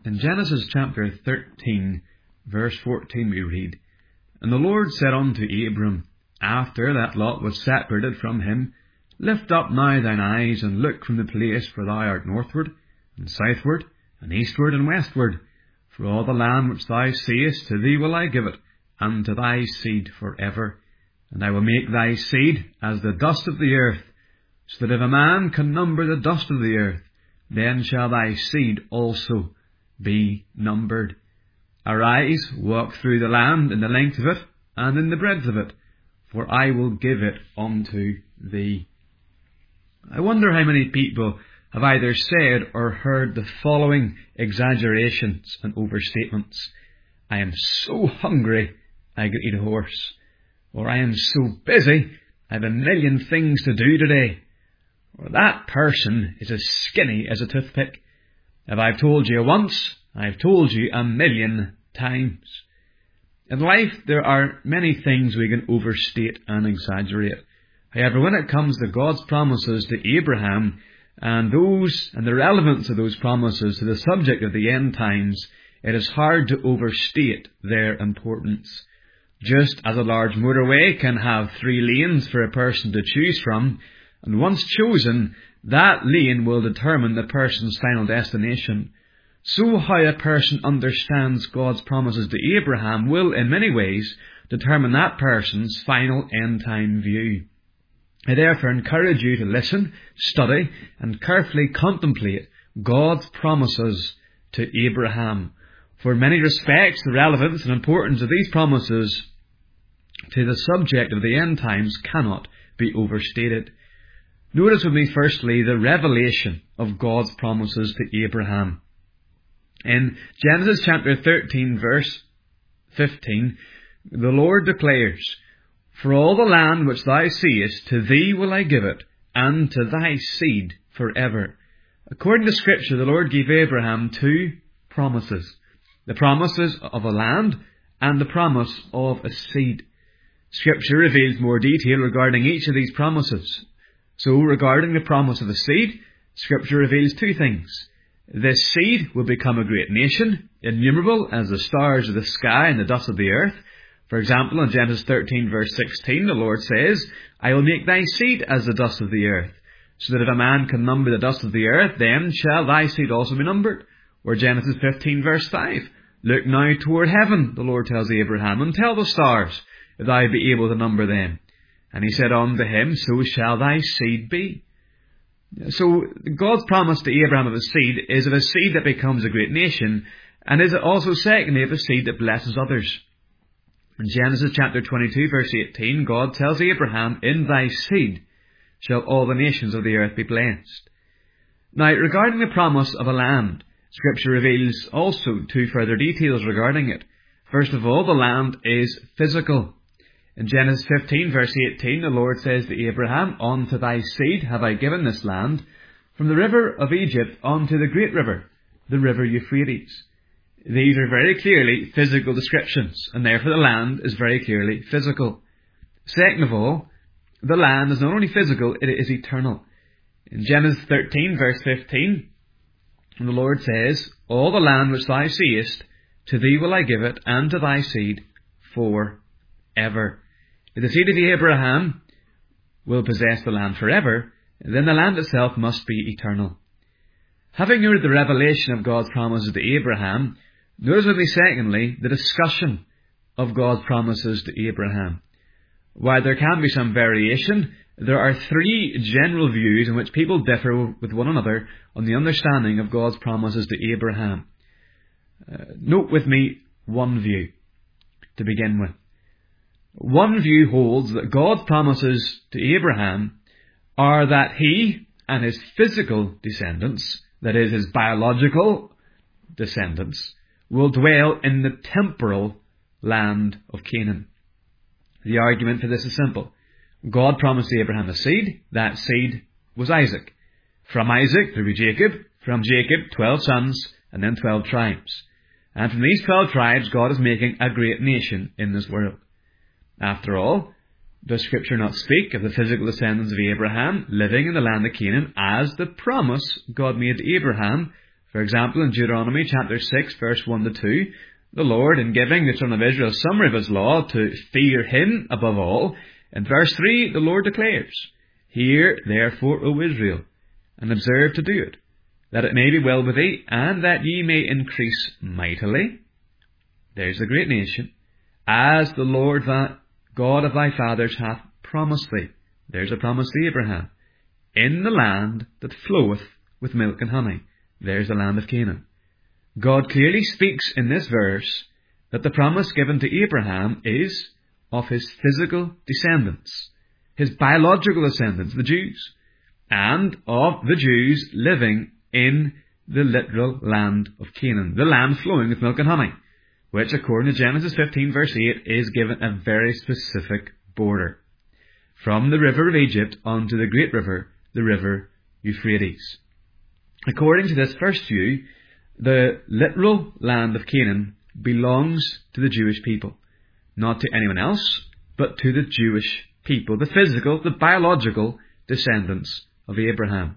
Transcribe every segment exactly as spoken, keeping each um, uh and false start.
In Genesis chapter thirteen, verse fourteen, we read, And the Lord said unto Abram, after that Lot was separated from him, Lift up now thine eyes, and look from the place where thou art northward, and southward, and eastward, and westward. For all the land which thou seest, to thee will I give it, and to thy seed for ever. And I will make thy seed as the dust of the earth, so that if a man can number the dust of the earth, then shall thy seed also be numbered. Arise, walk through the land in the length of it, and in the breadth of it, for I will give it unto thee. I wonder how many people have either said or heard the following exaggerations and overstatements. I am so hungry, I could eat a horse. Or I am so busy, I have a million things to do today. Or that person is as skinny as a toothpick. If I've told you once, I've told you a million times. In life, there are many things we can overstate and exaggerate. However, when it comes to God's promises to Abraham, and those and the relevance of those promises to the subject of the end times, it is hard to overstate their importance. Just as a large motorway can have three lanes for a person to choose from, and once chosen, that lane will determine the person's final destination, so how a person understands God's promises to Abraham will, in many ways, determine that person's final end-time view. I therefore encourage you to listen, study, and carefully contemplate God's promises to Abraham. For in many respects, the relevance and importance of these promises to the subject of the end times cannot be overstated. Notice with me firstly the revelation of God's promises to Abraham. In Genesis chapter thirteen, verse fifteen, the Lord declares, For all the land which thou seest, to thee will I give it, and to thy seed forever. According to Scripture, the Lord gave Abraham two promises. The promises of a land and the promise of a seed. Scripture reveals more detail regarding each of these promises. So, regarding the promise of the seed, Scripture reveals two things. This seed will become a great nation, innumerable as the stars of the sky and the dust of the earth. For example, in Genesis thirteen, verse sixteen, the Lord says, I will make thy seed as the dust of the earth, so that if a man can number the dust of the earth, then shall thy seed also be numbered. Or Genesis fifteen, verse five, Look now toward heaven, the Lord tells Abraham, and tell the stars, if thou be able to number them. And he said unto him, So shall thy seed be. So God's promise to Abraham of a seed is of a seed that becomes a great nation, and is also secondly of a seed that blesses others. In Genesis chapter twenty-two, verse eighteen, God tells Abraham, In thy seed shall all the nations of the earth be blessed. Now, regarding the promise of a land, Scripture reveals also two further details regarding it. First of all, the land is physical. In Genesis fifteen, verse eighteen, the Lord says to Abraham, Unto thy seed have I given this land, from the river of Egypt unto the great river, the river Euphrates. These are very clearly physical descriptions, and therefore the land is very clearly physical. Second of all, the land is not only physical, it is eternal. In Genesis thirteen, verse fifteen, the Lord says, All the land which thou seest, to thee will I give it, and to thy seed forever. If the seed of Abraham will possess the land forever, then the land itself must be eternal. Having heard the revelation of God's promises to Abraham, notice with me secondly the discussion of God's promises to Abraham. While there can be some variation, there are three general views in which people differ with one another on the understanding of God's promises to Abraham. Uh, note with me one view to begin with. One view holds that God's promises to Abraham are that he and his physical descendants, that is, his biological descendants, will dwell in the temporal land of Canaan. The argument for this is simple. God promised Abraham a seed. That seed was Isaac. From Isaac there will be Jacob. From Jacob, twelve sons, and then twelve tribes. And from these twelve tribes, God is making a great nation in this world. After all, does Scripture not speak of the physical descendants of Abraham living in the land of Canaan as the promise God made to Abraham For example, in Deuteronomy chapter six, verse one to two, the Lord, in giving the children of Israel a summary of his law to fear him above all, in verse three, the Lord declares, Hear therefore, O Israel, and observe to do it, that it may be well with thee, and that ye may increase mightily. There's a great nation, as the Lord thy God of thy fathers hath promised thee. There's a promise to Abraham. In the land that floweth with milk and honey. There's the land of Canaan. God clearly speaks in this verse that the promise given to Abraham is of his physical descendants, his biological descendants, the Jews, and of the Jews living in the literal land of Canaan, the land flowing with milk and honey, which, according to Genesis fifteen, verse eight, is given a very specific border. From the river of Egypt onto the great river, the river Euphrates. According to this first view, the literal land of Canaan belongs to the Jewish people, not to anyone else, but to the Jewish people, the physical, the biological descendants of Abraham.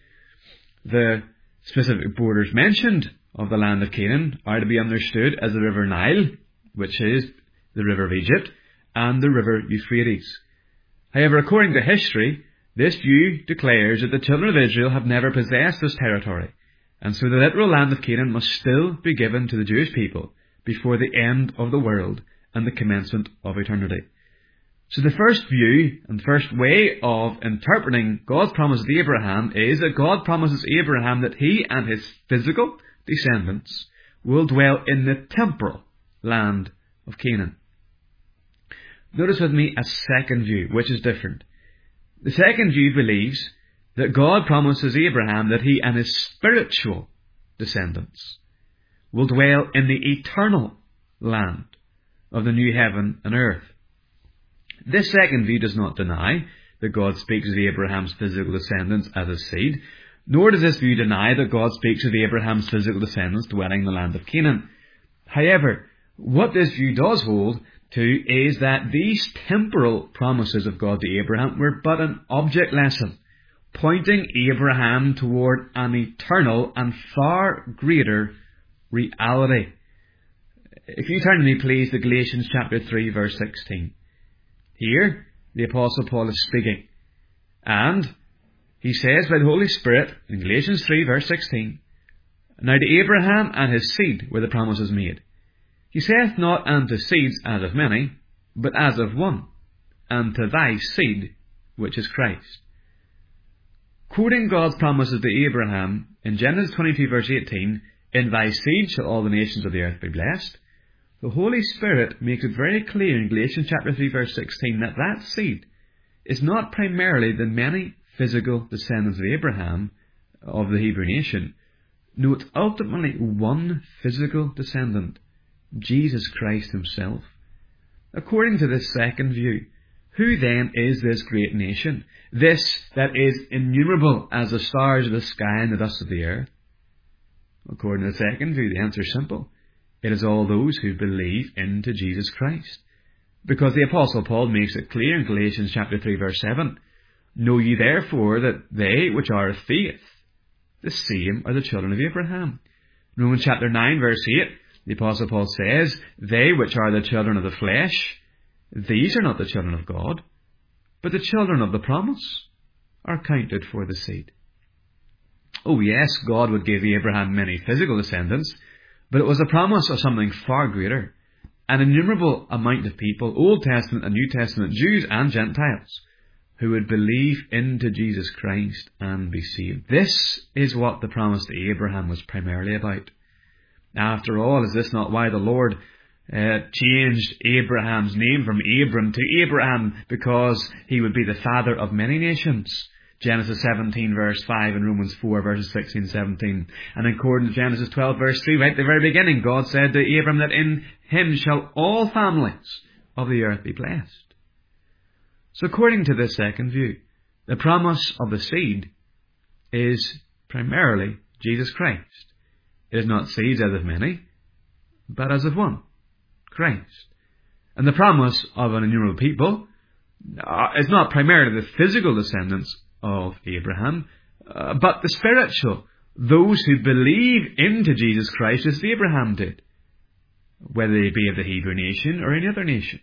The specific borders mentioned of the land of Canaan are to be understood as the river Nile, which is the river of Egypt, and the river Euphrates. However, according to history, this view declares that the children of Israel have never possessed this territory, and so the literal land of Canaan must still be given to the Jewish people before the end of the world and the commencement of eternity. So the first view and first way of interpreting God's promise to Abraham is that God promises Abraham that he and his physical descendants will dwell in the temporal land of Canaan. Notice with me a second view, which is different. The second view believes that God promises Abraham that he and his spiritual descendants will dwell in the eternal land of the new heaven and earth. This second view does not deny that God speaks of Abraham's physical descendants as his seed, nor does this view deny that God speaks of Abraham's physical descendants dwelling in the land of Canaan. However, what this view does hold to is that these temporal promises of God to Abraham were but an object lesson, pointing Abraham toward an eternal and far greater reality. If you turn to me, please, to Galatians chapter three, verse sixteen. Here, the Apostle Paul is speaking, and he says by the Holy Spirit, in Galatians three, verse sixteen, Now to Abraham and his seed were the promises made. He saith not unto seeds as of many, but as of one, and to thy seed, which is Christ. Quoting God's promises to Abraham in Genesis twenty-two, verse eighteen, In thy seed shall all the nations of the earth be blessed, the Holy Spirit makes it very clear in Galatians chapter three, verse sixteen, that that seed is not primarily the many physical descendants of Abraham, of the Hebrew nation. No, it's ultimately one physical descendant, Jesus Christ himself. According to this second view, who then is this great nation, this that is innumerable as the stars of the sky and the dust of the earth? According to the second view, the answer is simple. It is all those who believe into Jesus Christ. Because the Apostle Paul makes it clear in Galatians chapter three, verse seven, Know ye therefore that they which are of faith, the same are the children of Abraham. Romans chapter nine, verse eight, the Apostle Paul says, They which are the children of the flesh, these are not the children of God, but the children of the promise are counted for the seed. Oh yes, God would give Abraham many physical descendants, but it was a promise of something far greater. An innumerable amount of people, Old Testament and New Testament, Jews and Gentiles, who would believe into Jesus Christ and be saved. This is what the promise to Abraham was primarily about. After all, is this not why the Lord uh, changed Abraham's name from Abram to Abraham? Because he would be the father of many nations. Genesis seventeen, verse five, and Romans four, verses sixteen and seventeen. And according to Genesis twelve, verse three, right at the very beginning, God said to Abram that in him shall all families of the earth be blessed. So according to this second view, the promise of the seed is primarily Jesus Christ. It is not seeds as of many, but as of one, Christ. And the promise of an innumerable people is not primarily the physical descendants of Abraham, uh, but the spiritual those who believe into Jesus Christ as Abraham did, whether they be of the Hebrew nation or any other nation.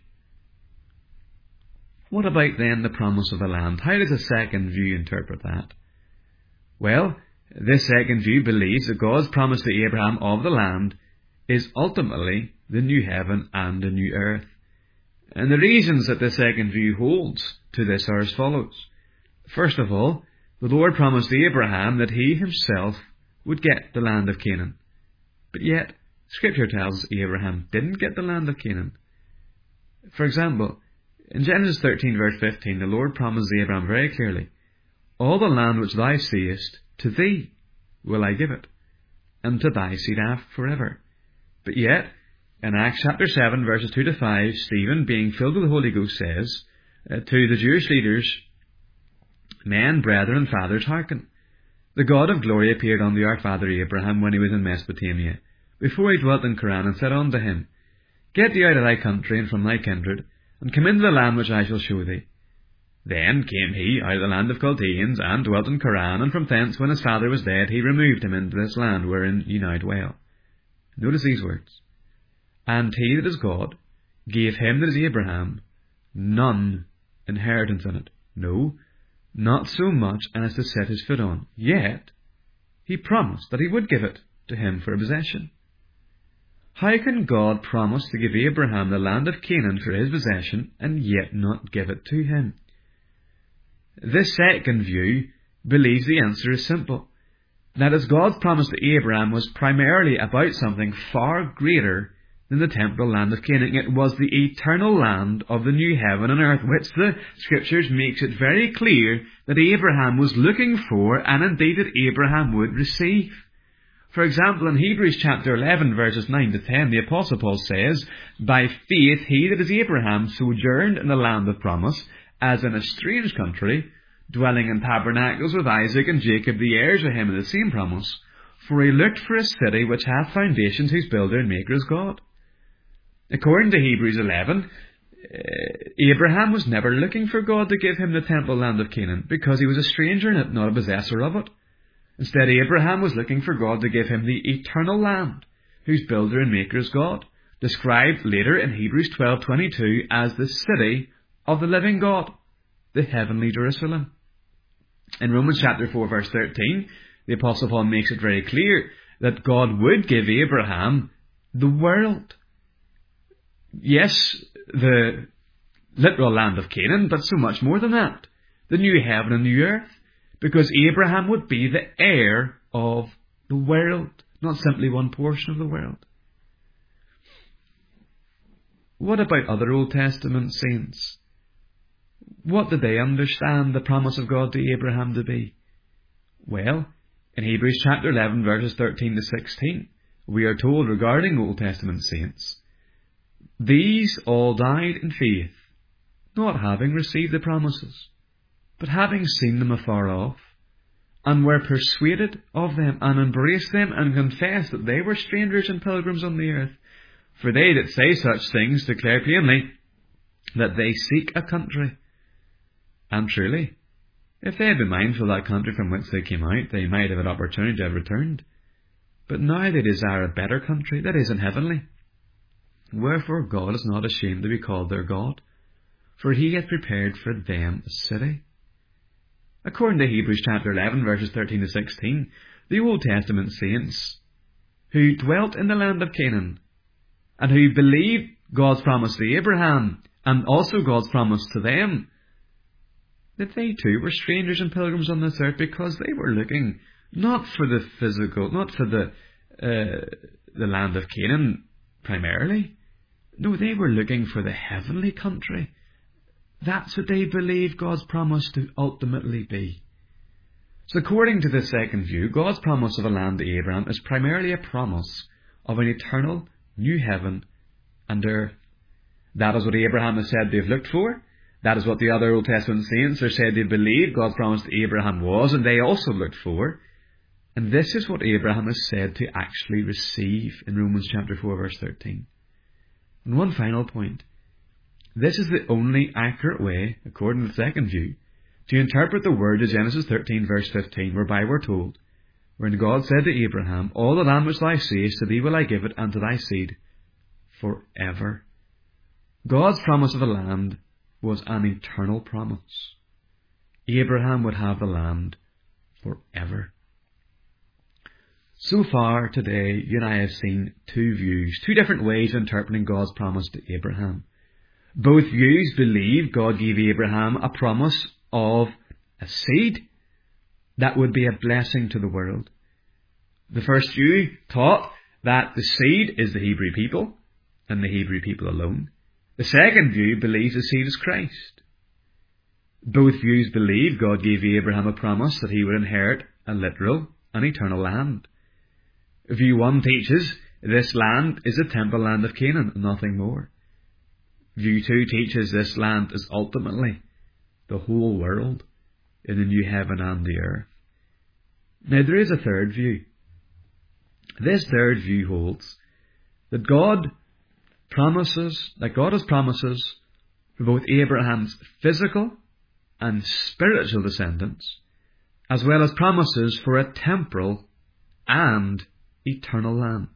What about then the promise of the land? How does the second view interpret that? Well, this second view believes that God's promise to Abraham of the land is ultimately the new heaven and the new earth. And the reasons that the second view holds to this are as follows. First of all, the Lord promised to Abraham that he himself would get the land of Canaan. But yet, Scripture tells us Abraham didn't get the land of Canaan. For example, in Genesis thirteen verse fifteen, the Lord promised Abraham very clearly, all the land which thou seest, to thee will I give it, and to thy seed after forever. But yet, in Acts chapter seven verses two to five, Stephen, being filled with the Holy Ghost, says uh, to the Jewish leaders, men, brethren, and fathers, hearken. The God of glory appeared unto our father Abraham when he was in Mesopotamia, before he dwelt in Charan, and said unto him, Get thee out of thy country and from thy kindred, and come into the land which I shall show thee. Then came he out of the land of Chaldeans, and dwelt in Charan, and from thence, when his father was dead, he removed him into this land wherein ye now dwell. Notice these words. And he that is God gave him that is Abraham none inheritance in it. No, not so much as to set his foot on. Yet he promised that he would give it to him for a possession. How can God promise to give Abraham the land of Canaan for his possession and yet not give it to him? This second view believes the answer is simple. That is, God's promise to Abraham was primarily about something far greater than the temporal land of Canaan. It was the eternal land of the new heaven and earth, which the Scriptures makes it very clear that Abraham was looking for, and indeed that Abraham would receive. For example, in Hebrews chapter eleven, verses nine to ten, the Apostle Paul says, By faith he that is Abraham sojourned in the land of promise, as in a strange country, dwelling in tabernacles with Isaac and Jacob, the heirs of him of the same promise. For he looked for a city which hath foundations, whose builder and maker is God. According to Hebrews eleven, Abraham was never looking for God to give him the temple land of Canaan, because he was a stranger in it, not a possessor of it. Instead, Abraham was looking for God to give him the eternal land, whose builder and maker is God, described later in Hebrews twelve twenty-two as the city of the living God, the heavenly Jerusalem. In Romans chapter four verse thirteen, the Apostle Paul makes it very clear that God would give Abraham the world. Yes, the literal land of Canaan, but so much more than that. The new heaven and new earth. Because Abraham would be the heir of the world, not simply one portion of the world. What about other Old Testament saints? What did they understand the promise of God to Abraham to be? Well, in Hebrews chapter eleven, verses thirteen to sixteen, we are told regarding Old Testament saints, These all died in faith, not having received the promises, but having seen them afar off, and were persuaded of them, and embraced them, and confessed that they were strangers and pilgrims on the earth. For they that say such things declare plainly that they seek a country. And truly, if they had been mindful of that country from whence they came out, they might have had opportunity to have returned. But now they desire a better country, that is, in heavenly. Wherefore God is not ashamed to be called their God, for he hath prepared for them a city. According to Hebrews chapter eleven, verses thirteen to sixteen, the Old Testament saints who dwelt in the land of Canaan and who believed God's promise to Abraham and also God's promise to them, that they too were strangers and pilgrims on this earth, because they were looking not for the physical, not for the uh, the land of Canaan primarily. No, they were looking for the heavenly country. That's what they believed God's promise to ultimately be. So according to the second view, God's promise of a land to Abraham is primarily a promise of an eternal new heaven and earth. That is what Abraham has said they've looked for. That is what the other Old Testament saints are said they believed God's promise to Abraham was, and they also looked for. And this is what Abraham is said to actually receive in Romans chapter four verse thirteen. And one final point. This is the only accurate way, according to the second view, to interpret the word of Genesis thirteen verse fifteen, whereby we're told, wherein God said to Abraham, all the land which thou seest, to thee will I give it, and to thy seed forever. God's promise of the land was an eternal promise. Abraham would have the land forever. So far today, you and I have seen two views, two different ways of interpreting God's promise to Abraham. Both views believe God gave Abraham a promise of a seed that would be a blessing to the world. The first view taught that the seed is the Hebrew people, and the Hebrew people alone. The second view believes the seed is Christ. Both views believe God gave Abraham a promise that he would inherit a literal and eternal land. View one teaches this land is the temple land of Canaan, nothing more. View two teaches this land is ultimately the whole world in the new heaven and the earth. Now there is a third view. This third view holds that God promises, that God has promises for both Abraham's physical and spiritual descendants, as well as promises for a temporal and eternal land.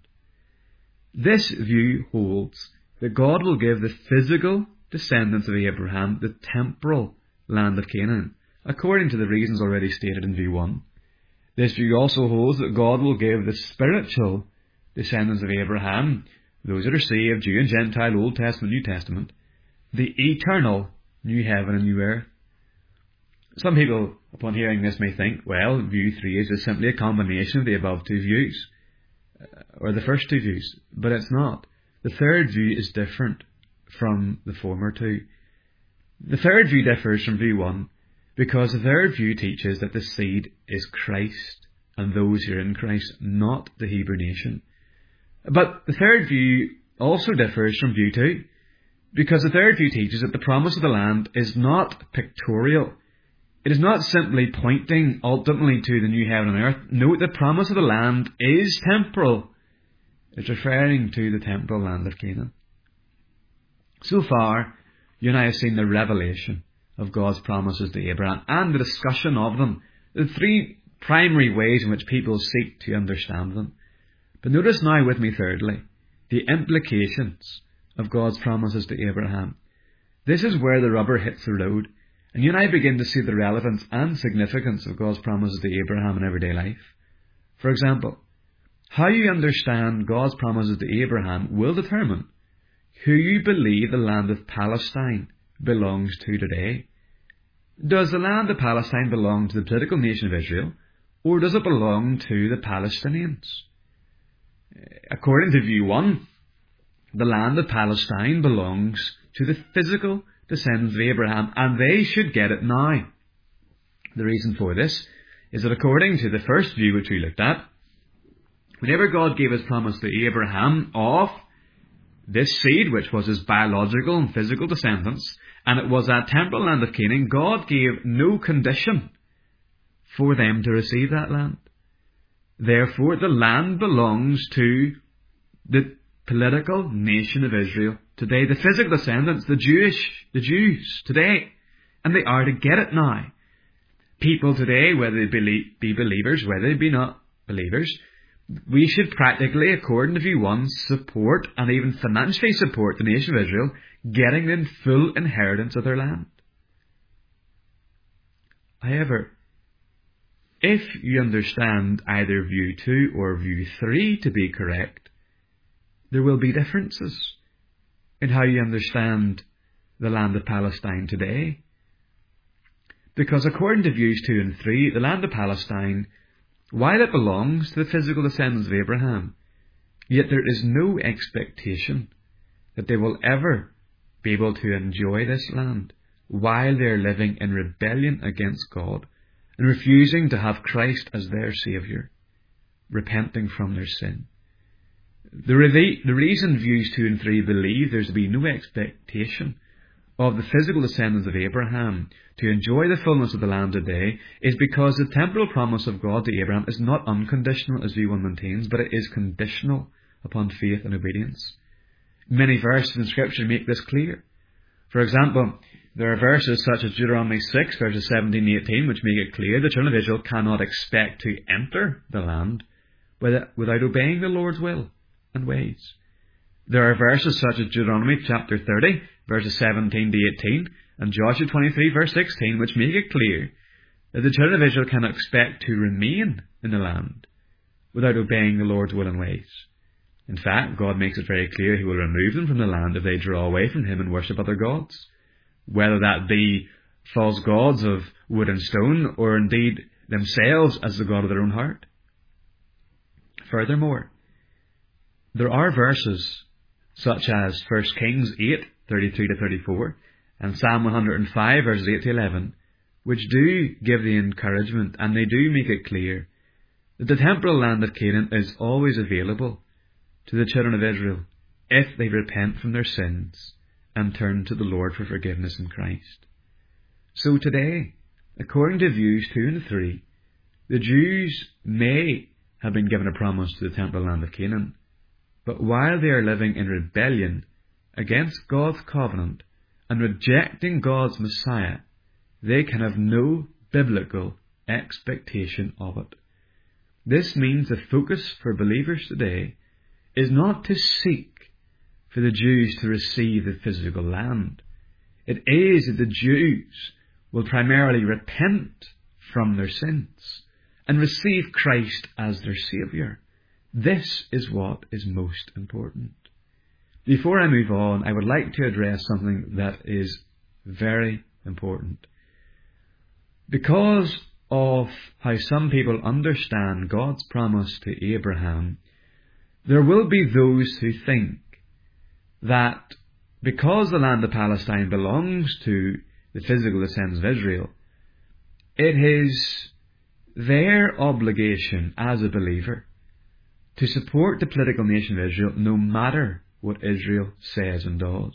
This view holds that God will give the physical descendants of Abraham the temporal land of Canaan, according to the reasons already stated in view one. This view also holds that God will give the spiritual descendants of Abraham, those that are saved, Jew and Gentile, Old Testament, New Testament, the eternal new heaven and new earth. Some people, upon hearing this, may think, well, view three is just simply a combination of the above two views, or the first two views, but it's not. The third view is different from the former two. The third view differs from view one because the third view teaches that the seed is Christ and those who are in Christ, not the Hebrew nation. But the third view also differs from view two because the third view teaches that the promise of the land is not pictorial. It is not simply pointing ultimately to the new heaven and earth. Note, the promise of the land is temporal. It's referring to the temporal land of Canaan. So far, you and I have seen the revelation of God's promises to Abraham and the discussion of them, the three primary ways in which people seek to understand them. But notice now with me, thirdly, the implications of God's promises to Abraham. This is where the rubber hits the road, and you and I begin to see the relevance and significance of God's promises to Abraham in everyday life. For example, how you understand God's promises to Abraham will determine who you believe the land of Palestine belongs to today. Does the land of Palestine belong to the political nation of Israel, or does it belong to the Palestinians? According to view one, the land of Palestine belongs to the physical descendants of Abraham, and they should get it now. The reason for this is that according to the first view which we looked at, whenever God gave his promise to Abraham of this seed, which was his biological and physical descendants, and it was that temporal land of Canaan, God gave no condition for them to receive that land. Therefore, the land belongs to the political nation of Israel today, the physical descendants, the Jewish, the Jews today, and they are to get it now. People today, whether they be believers, whether they be not believers, we should practically, according to view one, support and even financially support the nation of Israel getting the full inheritance of their land. However, if you understand either view two or view three to be correct, there will be differences in how you understand the land of Palestine today. Because according to views two and three, the land of Palestine, while it belongs to the physical descendants of Abraham, yet there is no expectation that they will ever be able to enjoy this land while they are living in rebellion against God and refusing to have Christ as their Saviour, repenting from their sin. The, re- the reason views two and three believe there's to be no expectation of the physical descendants of Abraham to enjoy the fullness of the land today is because the temporal promise of God to Abraham is not unconditional, as view one maintains, but it is conditional upon faith and obedience. Many verses in Scripture make this clear. For example, there are verses such as Deuteronomy six, verses seventeen and eighteen, which make it clear the children of Israel cannot expect to enter the land without obeying the Lord's will and ways. There are verses such as Deuteronomy chapter thirty, verses seventeen to eighteen, and Joshua twenty-three, verse sixteen, which make it clear that the children of Israel cannot expect to remain in the land without obeying the Lord's will and ways. In fact, God makes it very clear He will remove them from the land if they draw away from Him and worship other gods, whether that be false gods of wood and stone, or indeed themselves as the God of their own heart. Furthermore, there are verses such as First Kings eight, thirty-three to thirty-four, and Psalm one hundred five, verses eight to eleven, which do give the encouragement, and they do make it clear that the temporal land of Canaan is always available to the children of Israel if they repent from their sins and turn to the Lord for forgiveness in Christ. So today, according to views two and three, the Jews may have been given a promise to the temporal land of Canaan, but while they are living in rebellion against God's covenant and rejecting God's Messiah, they can have no biblical expectation of it. This means the focus for believers today is not to seek for the Jews to receive the physical land. It is that the Jews will primarily repent from their sins and receive Christ as their Saviour. This is what is most important. Before I move on, I would like to address something that is very important. Because of how some people understand God's promise to Abraham, there will be those who think that because the land of Palestine belongs to the physical descendants of Israel, it is their obligation as a believer to support the political nation of Israel no matter what Israel says and does.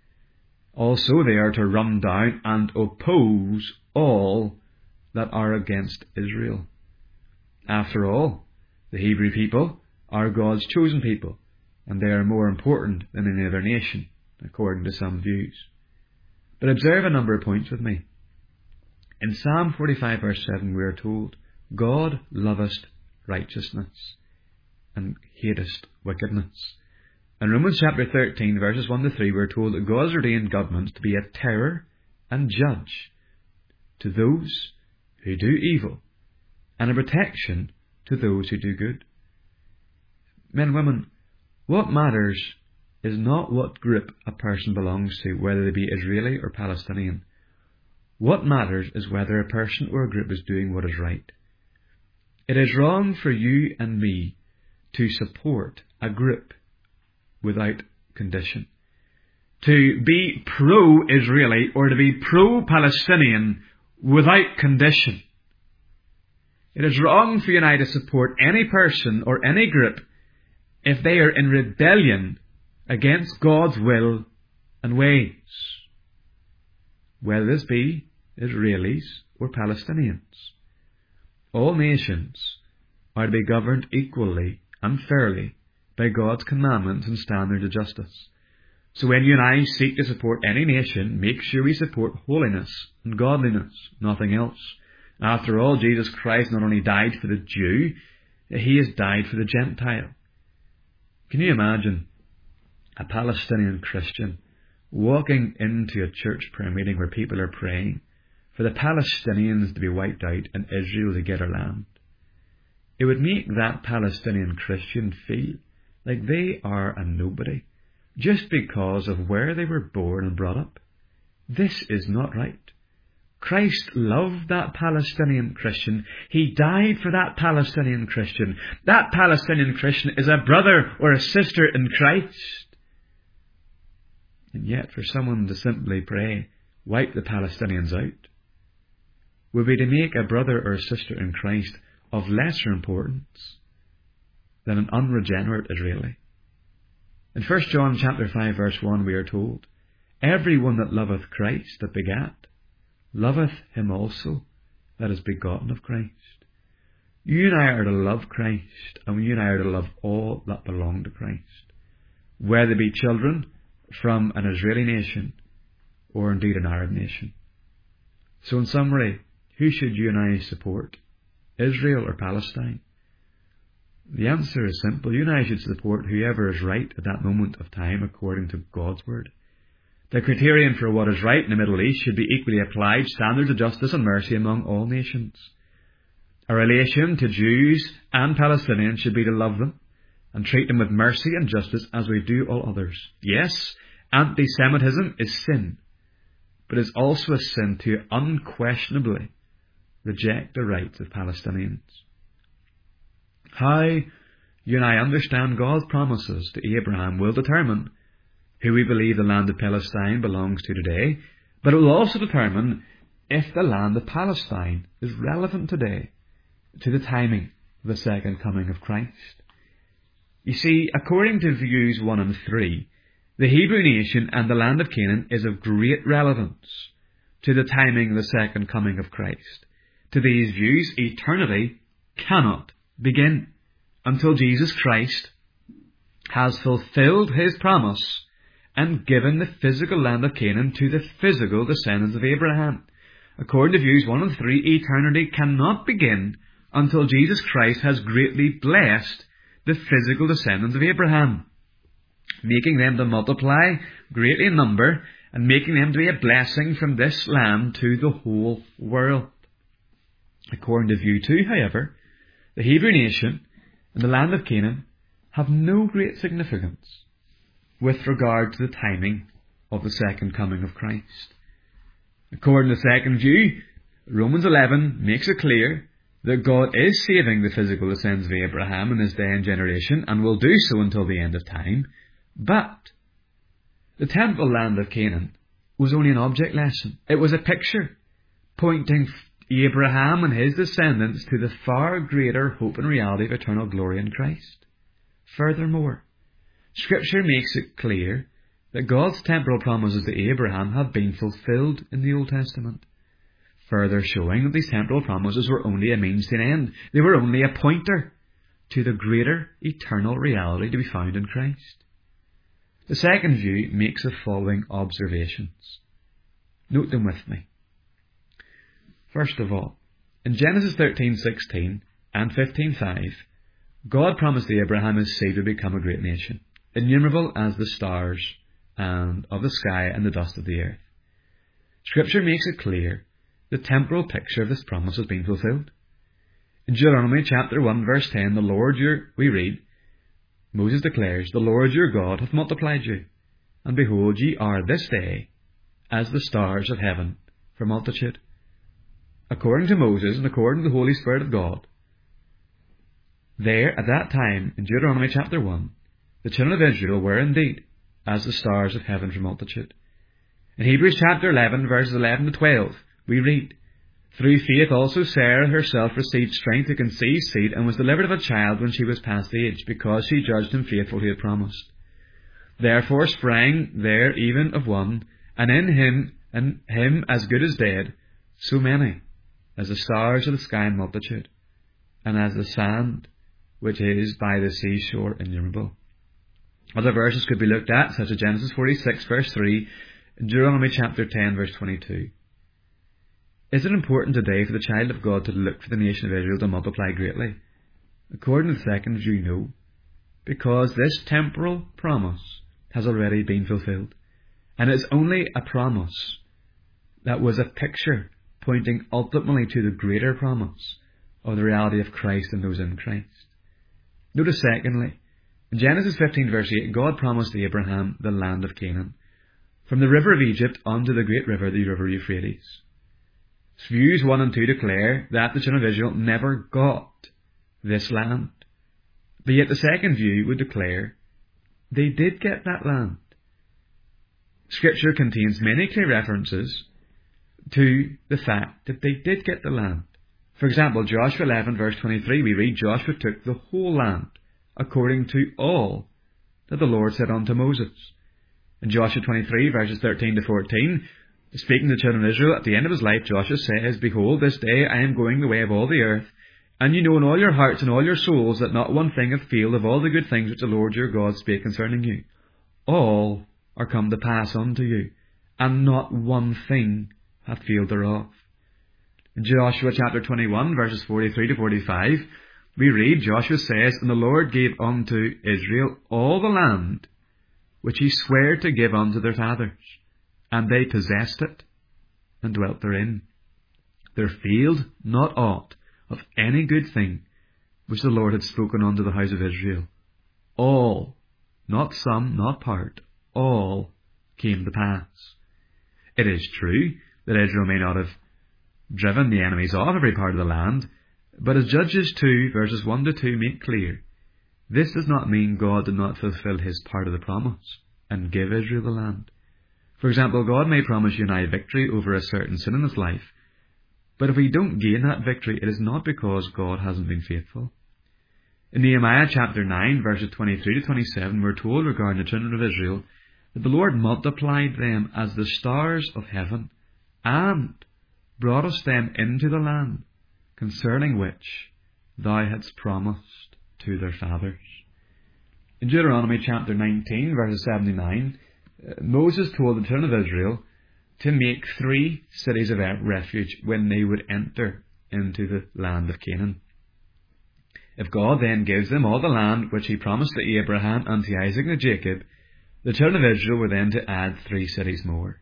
Also, they are to run down and oppose all that are against Israel. After all, the Hebrew people are God's chosen people, and they are more important than any other nation, according to some views. But observe a number of points with me. In Psalm forty-five, verse seven, we are told, God lovest righteousness and hatest wickedness. In Romans chapter thirteen, verses one to three, we are told that God has ordained governments to be a terror and judge to those who do evil, and a protection to those who do good. Men and women, what matters is not what group a person belongs to, whether they be Israeli or Palestinian. What matters is whether a person or a group is doing what is right. It is wrong for you and me to support a group without condition, to be pro-Israeli or to be pro-Palestinian without condition. It is wrong for you and I to support any person or any group if they are in rebellion against God's will and ways, whether this be Israelis or Palestinians. All nations are to be governed equally and fairly by God's commandments and standards of justice. So when you and I seek to support any nation, make sure we support holiness and godliness, nothing else. After all, Jesus Christ not only died for the Jew, He has died for the Gentile. Can you imagine a Palestinian Christian walking into a church prayer meeting where people are praying for the Palestinians to be wiped out and Israel to get her land? It would make that Palestinian Christian feel like they are a nobody just because of where they were born and brought up. This is not right. Christ loved that Palestinian Christian. He died for that Palestinian Christian. That Palestinian Christian is a brother or a sister in Christ. And yet for someone to simply pray, wipe the Palestinians out, would be to make a brother or a sister in Christ of lesser importance than an unregenerate Israeli. In First John chapter five, verse one, we are told, every one that loveth Christ that begat, loveth him also that is begotten of Christ. You and I are to love Christ, and you and I are to love all that belong to Christ, whether they be children from an Israeli nation, or indeed an Arab nation. So in summary, who should you and I support? Israel or Palestine? The answer is simple. You and I should support whoever is right at that moment of time according to God's word. The criterion for what is right in the Middle East should be equally applied standards of justice and mercy among all nations. Our relation to Jews and Palestinians should be to love them and treat them with mercy and justice as we do all others. Yes, anti-Semitism is sin, but it's also a sin to unquestionably reject the rights of Palestinians. How you and I understand God's promises to Abraham will determine who we believe the land of Palestine belongs to today, but it will also determine if the land of Palestine is relevant today to the timing of the second coming of Christ. You see, according to views one and three, the Hebrew nation and the land of Canaan is of great relevance to the timing of the second coming of Christ. To these views, eternity cannot begin until Jesus Christ has fulfilled his promise and given the physical land of Canaan to the physical descendants of Abraham. According to views one and three, eternity cannot begin until Jesus Christ has greatly blessed the physical descendants of Abraham, making them to multiply greatly in number and making them to be a blessing from this land to the whole world. According to view two, however, the Hebrew nation and the land of Canaan have no great significance with regard to the timing of the second coming of Christ. According to the second view, Romans eleven makes it clear that God is saving the physical descendants of Abraham in his day and generation, and will do so until the end of time. But the temple land of Canaan was only an object lesson. It was a picture pointing Abraham and his descendants to the far greater hope and reality of eternal glory in Christ. Furthermore, Scripture makes it clear that God's temporal promises to Abraham have been fulfilled in the Old Testament, further showing that these temporal promises were only a means to an end. They were only a pointer to the greater eternal reality to be found in Christ. The second view makes the following observations. Note them with me. First of all, in Genesis thirteen sixteen and fifteen five, God promised Abraham his seed would become a great nation, innumerable as the stars and of the sky and the dust of the earth. Scripture makes it clear the temporal picture of this promise has been fulfilled. In Deuteronomy chapter one verse ten, the Lord your, we read, Moses declares, the Lord your God hath multiplied you, and behold, ye are this day as the stars of heaven for multitude. According to Moses and according to the Holy Spirit of God, there at that time in Deuteronomy chapter one, the children of Israel were indeed as the stars of heaven for multitude. In Hebrews chapter eleven verses eleven to twelve, we read, Through faith also Sarah herself received strength to conceive seed, and was delivered of a child when she was past age, because she judged him faithful who had promised. Therefore sprang there even of one, and in him, and him as good as dead, so many as the stars of the sky in multitude, and as the sand which is by the seashore innumerable. Other verses could be looked at, such as Genesis forty-six verse three, and Deuteronomy chapter ten verse twenty-two. Is it important today for the child of God to look for the nation of Israel to multiply greatly? According to the second view, no, because this temporal promise has already been fulfilled, and it's only a promise that was a picture pointing ultimately to the greater promise of the reality of Christ and those in Christ. Notice secondly, in Genesis fifteen verse eight, God promised Abraham the land of Canaan, from the river of Egypt unto the great river, the river Euphrates. Views one and two declare that the children of Israel never got this land, but yet the second view would declare they did get that land. Scripture contains many clear references to the fact that they did get the land. For example, Joshua eleven verse twenty-three, we read, Joshua took the whole land according to all that the Lord said unto Moses. In Joshua twenty-three verses thirteen to fourteen, speaking to the children of Israel, at the end of his life, Joshua says, Behold, this day I am going the way of all the earth, and you know in all your hearts and all your souls that not one thing hath failed of all the good things which the Lord your God spake concerning you. All are come to pass unto you, and not one thing hath failed thereof. In Joshua chapter twenty-one, verses forty-three to forty-five, we read, Joshua says, And the Lord gave unto Israel all the land which he sware to give unto their fathers, and they possessed it, and dwelt therein. There failed not aught of any good thing which the Lord had spoken unto the house of Israel. All, not some, not part, all came to pass. It is true that Israel may not have driven the enemies off every part of the land, but as Judges two, verses one to two make clear, this does not mean God did not fulfill his part of the promise and give Israel the land. For example, God may promise you and I victory over a certain sin in this life, but if we don't gain that victory, it is not because God hasn't been faithful. In Nehemiah chapter nine, verses twenty-three to twenty-seven, we're told regarding the children of Israel that the Lord multiplied them as the stars of heaven, and brought us them into the land, concerning which thou hadst promised to their fathers. In Deuteronomy chapter nineteen, verses seventy-nine, Moses told the children of Israel to make three cities of refuge when they would enter into the land of Canaan. If God then gives them all the land which he promised to Abraham and to Isaac and to Jacob, the children of Israel were then to add three cities more.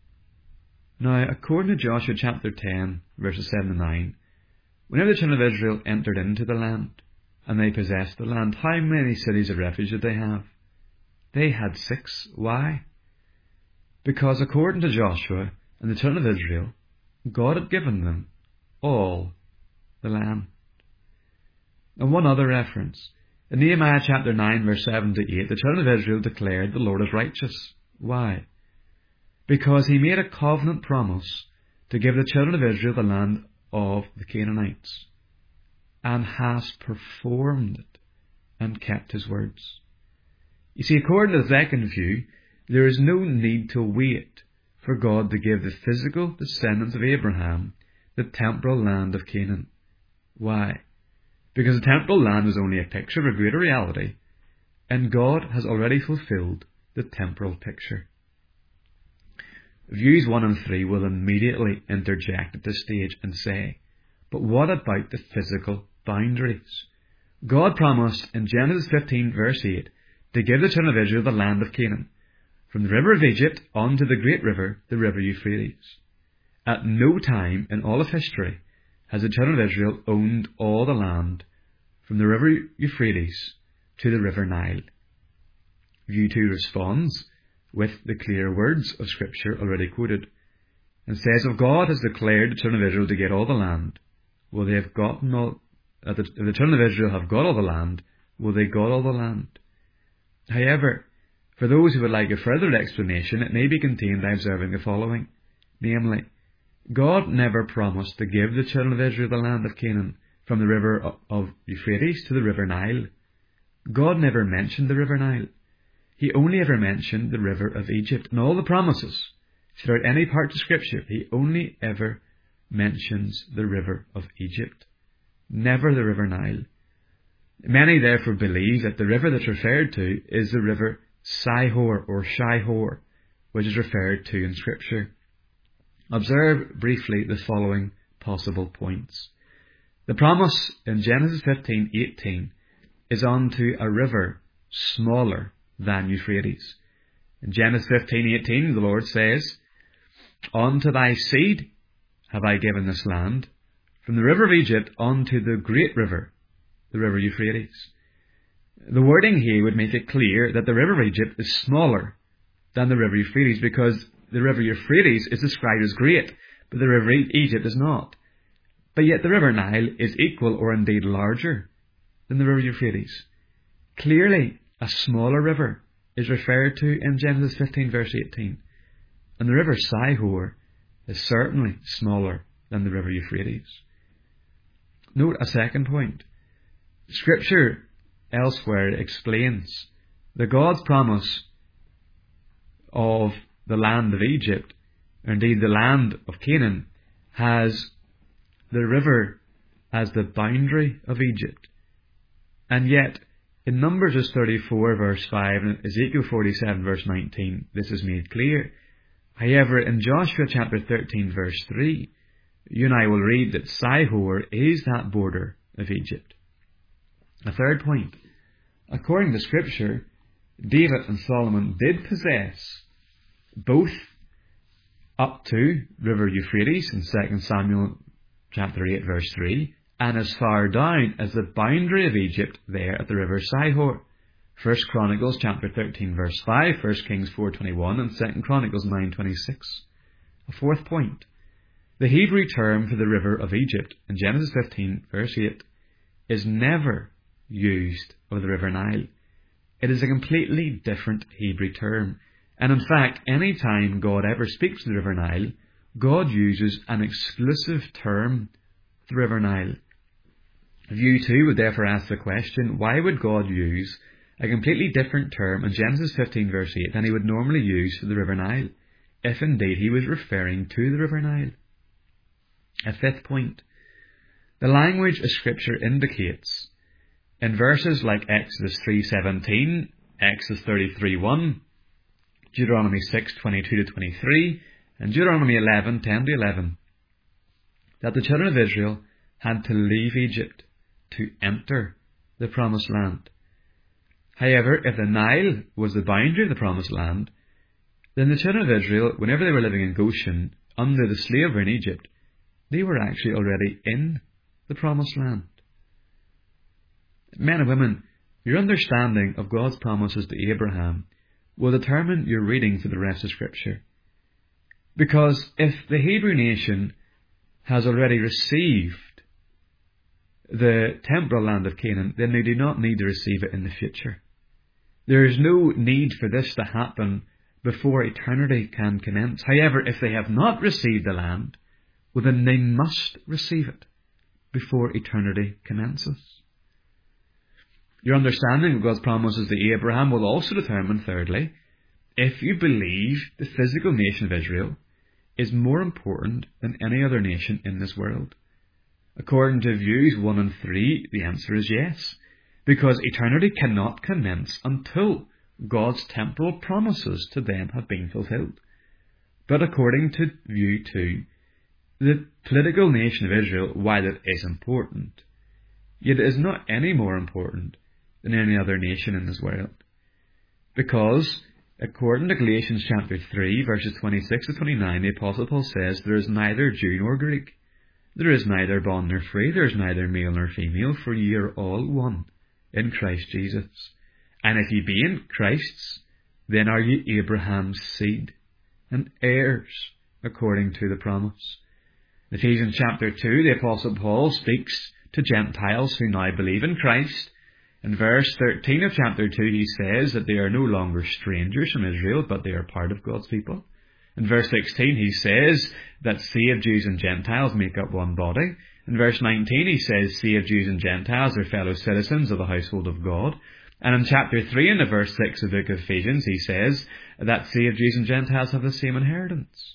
Now, according to Joshua chapter ten, verses seven to nine, whenever the children of Israel entered into the land, and they possessed the land, how many cities of refuge did they have? They had six. Why? Because according to Joshua and the children of Israel, God had given them all the land. And one other reference. In Nehemiah chapter nine, verse seven to eight, the children of Israel declared the Lord is righteous. Why? Because he made a covenant promise to give the children of Israel the land of the Canaanites, and has performed it and kept his words. You see, according to the second view, there is no need to wait for God to give the physical descendants of Abraham the temporal land of Canaan. Why? Because the temporal land was only a picture of a greater reality, and God has already fulfilled the temporal picture. Views one and three will immediately interject at this stage and say, but what about the physical boundaries? God promised in Genesis fifteen, verse eight, to give the children of Israel the land of Canaan, from the river of Egypt on to the great river, the river Euphrates. At no time in all of history has the children of Israel owned all the land from the river Euphrates to the river Nile. View two responds with the clear words of Scripture already quoted, and says, if God has declared the children of Israel to get all the land, will they have gotten all, uh, the, if the children of Israel have got all the land, will they got all the land? However, for those who would like a further explanation, it may be contained by observing the following. Namely, God never promised to give the children of Israel the land of Canaan from the river of Euphrates to the river Nile. God never mentioned the river Nile. He only ever mentioned the river of Egypt. In all the promises, throughout any part of Scripture, he only ever mentions the river of Egypt, never the river Nile. Many therefore believe that the river that's referred to is the river Sihor or Shihor, which is referred to in Scripture. Observe briefly the following possible points. The promise in Genesis fifteen eighteen is unto a river smaller than Euphrates. In Genesis fifteen eighteen, the Lord says, unto thy seed have I given this land, from the river of Egypt unto the great river, the river Euphrates. The wording here would make it clear that the river of Egypt is smaller than the river Euphrates, because the river Euphrates is described as great, but the river Egypt is not. But yet the river Nile is equal or indeed larger than the river Euphrates. Clearly, a smaller river is referred to in Genesis fifteen verse eighteen, and the river Sihor is certainly smaller than the river Euphrates. Note a second point. Scripture elsewhere explains that God's promise of the land of Egypt, or indeed the land of Canaan, has the river as the boundary of Egypt. And yet, in Numbers thirty-four verse five and Ezekiel forty-seven verse nineteen, this is made clear. However, in Joshua chapter thirteen verse three, you and I will read that Sihor is that border of Egypt. A third point. According to Scripture, David and Solomon did possess both up to River Euphrates in Second Samuel chapter eight verse three, and as far down as the boundary of Egypt there at the river Sihor. First Chronicles chapter thirteen verse five, First Kings four twenty-one, and Second Chronicles nine twenty-six. A fourth point. The Hebrew term for the river of Egypt in Genesis fifteen verse eight is never used of the river Nile. It is a completely different Hebrew term. And in fact, any time God ever speaks of the river Nile, God uses an exclusive term, the river Nile. You too would therefore ask the question, why would God use a completely different term in Genesis fifteen verse eight than he would normally use for the river Nile, if indeed he was referring to the river Nile? A fifth point. The language of Scripture indicates in verses like Exodus three seventeen, Exodus thirty-three one, Deuteronomy six twenty-two to twenty-three, and Deuteronomy eleven ten to eleven, that the children of Israel had to leave Egypt to enter the promised land. However, if the Nile was the boundary of the promised land, then the children of Israel, whenever they were living in Goshen, under the slavery in Egypt, they were actually already in the promised land. Men and women, your understanding of God's promises to Abraham will determine your reading for the rest of Scripture. Because if the Hebrew nation has already received the temporal land of Canaan, then they do not need to receive it in the future. There is no need for this to happen before eternity can commence. However, if they have not received the land, well then they must receive it before eternity commences. Your understanding of God's promises to Abraham will also determine, thirdly, if you believe the physical nation of Israel is more important than any other nation in this world. According to views one and three, the answer is yes, because eternity cannot commence until God's temporal promises to them have been fulfilled. But according to view two, the political nation of Israel, while it is important, yet it is not any more important than any other nation in this world. Because, according to Galatians chapter three, verses twenty-six to twenty-nine, the Apostle Paul says, there is neither Jew nor Greek, there is neither bond nor free, there is neither male nor female, for ye are all one in Christ Jesus. And if ye be in Christ's, then are ye Abraham's seed, and heirs according to the promise. In Ephesians chapter two, the Apostle Paul speaks to Gentiles who now believe in Christ. In verse thirteen of chapter two, he says that they are no longer strangers from Israel, but they are part of God's people. In verse sixteen, he says that saved Jews and Gentiles make up one body. In verse nineteen, he says saved Jews and Gentiles are fellow citizens of the household of God. And in chapter three, in the verse six of the book of Ephesians, he says that saved Jews and Gentiles have the same inheritance.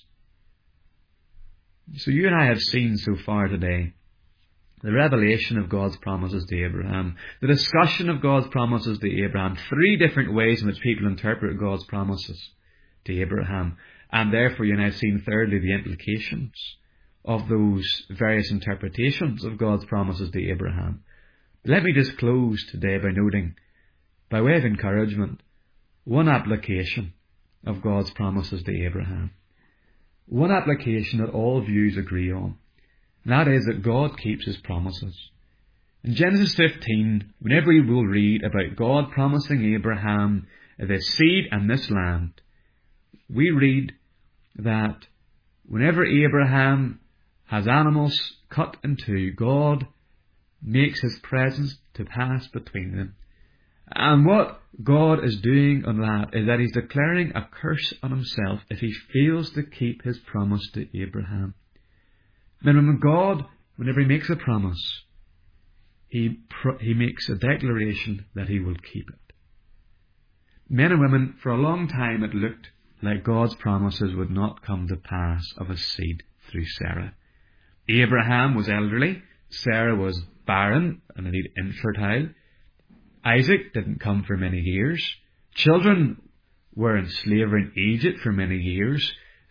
So you and I have seen so far today the revelation of God's promises to Abraham, the discussion of God's promises to Abraham, three different ways in which people interpret God's promises to Abraham. And therefore you and I have seen thirdly the implications of those various interpretations of God's promises to Abraham. Let me just close today by noting, by way of encouragement, one application of God's promises to Abraham. One application that all views agree on. And that is that God keeps His promises. In Genesis fifteen, whenever we will read about God promising Abraham this seed and this land, we read that whenever Abraham has animals cut in two, God makes His presence to pass between them. And what God is doing on that is that He's declaring a curse on Himself if He fails to keep His promise to Abraham. And when God, whenever He makes a promise, He pro- He makes a declaration that He will keep it. Men and women, for a long time it looked like God's promises would not come to pass of a seed through Sarah. Abraham was elderly, Sarah was barren and indeed infertile. Isaac didn't come for many years. Children were in slavery in Egypt for many years.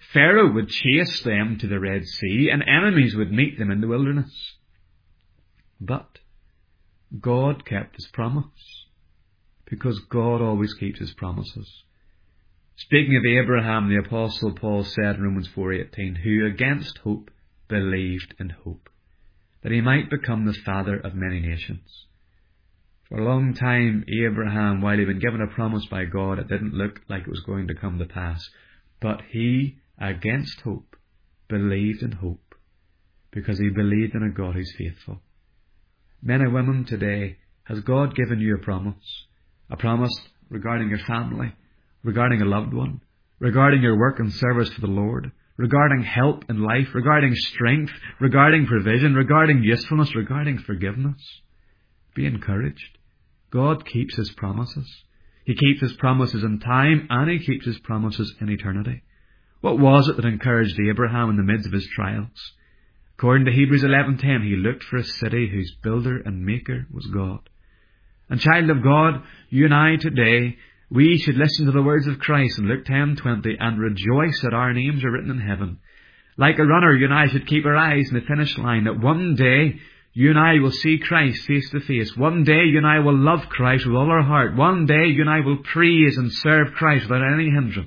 Pharaoh would chase them to the Red Sea, and enemies would meet them in the wilderness. But God kept his promise, because God always keeps his promises. Speaking of Abraham, the Apostle Paul said in Romans four eighteen, who against hope believed in hope, that he might become the father of many nations. For a long time, Abraham, while he'd been given a promise by God, it didn't look like it was going to come to pass. But he, against hope, believed in hope, because he believed in a God who's faithful. Men and women today, has God given you a promise? A promise regarding your family, regarding a loved one, regarding your work and service for the Lord, regarding help in life, regarding strength, regarding provision, regarding usefulness, regarding forgiveness? Be encouraged. God keeps his promises. He keeps his promises in time, and he keeps his promises in eternity. What was it that encouraged Abraham in the midst of his trials? According to Hebrews eleven ten, he looked for a city whose builder and maker was God. And child of God, you and I today, we should listen to the words of Christ in Luke ten twenty and rejoice that our names are written in heaven. Like a runner, you and I should keep our eyes on the finish line, that one day you and I will see Christ face to face. One day you and I will love Christ with all our heart. One day you and I will praise and serve Christ without any hindrance.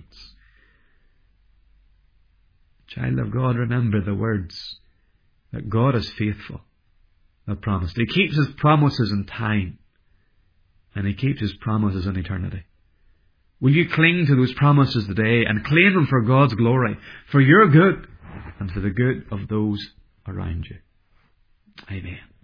Child of God, remember the words that God is faithful, that promised. He keeps his promises in time, and he keeps his promises in eternity. Will you cling to those promises today and claim them for God's glory, for your good and for the good of those around you? Amen.